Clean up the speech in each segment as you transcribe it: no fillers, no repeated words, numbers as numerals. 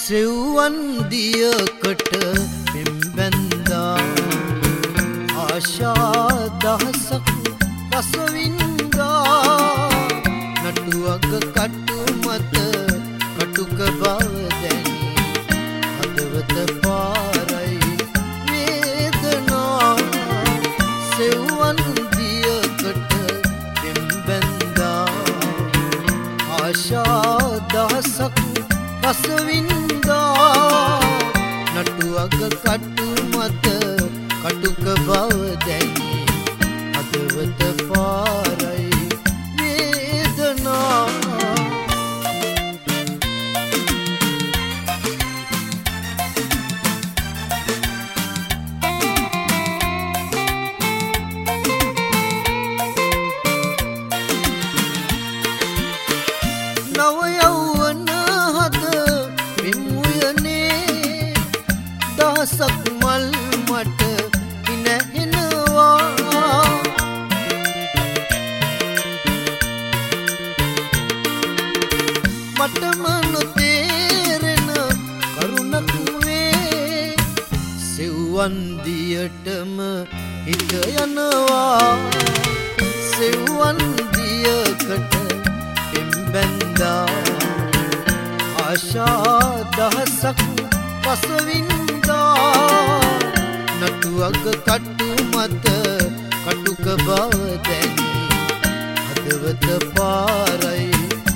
සෙව්වන් දියකට පෙම්බැන්දා ආශා දහසක් රසවින්දා නටුවක කටු මත කටුක බව දැනි හදවත පාරයි වේදනා සෙව්වන් දියකට පෙම්බැන්දා ආශා දහසක් රසවින්දා නටුවක කටු මත කටුක බව දැනි හදවත පාරයි වේදනා නව යෞවන හද විමුයනේ දහසක් මල් මට ඉනහෙනවා මටම නොතේරෙන කරුණක් වේ සෙව්වන් දියටම හිත යනවා සෙව්වන් දියකට පෙම්බැන්දා ආශා දහසක් රසවින්දා නටුවක කටු මත කටුක බව දැනි හදවත පාරයි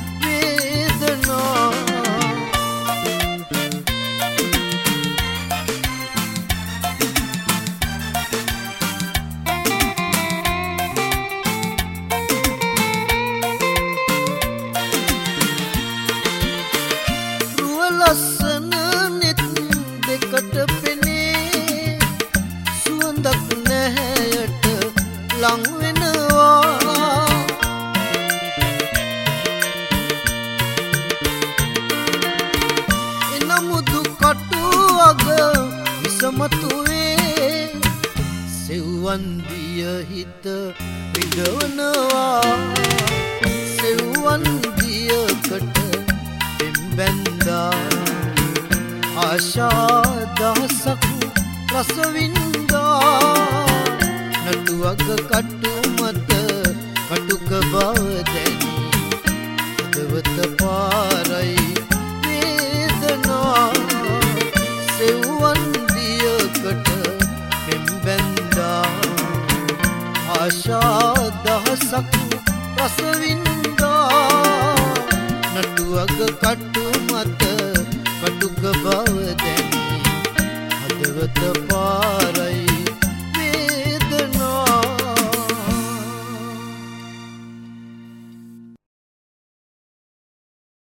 වේදනා ලස්සන නෙත් දෙකට පෙනේ සුවඳක් නැහැයට ලං වෙනවා එනමුදු කටු අග විසමතුවේ සෙව්වන් දිය හිත විදවනවා සෙව්වන් දියකට පෙම්බැන්දා ආශා දහසක් රසවින්දා නටුවක කටු මත කටුක බව දැනි හදවත පාරයි වේදනා සෙව්වන් දියකට පෙම්බැන්දා ආශා දහසක් රසවින්දා නටුවක කටු මත කටුක බව දැනි හදවත පාරයි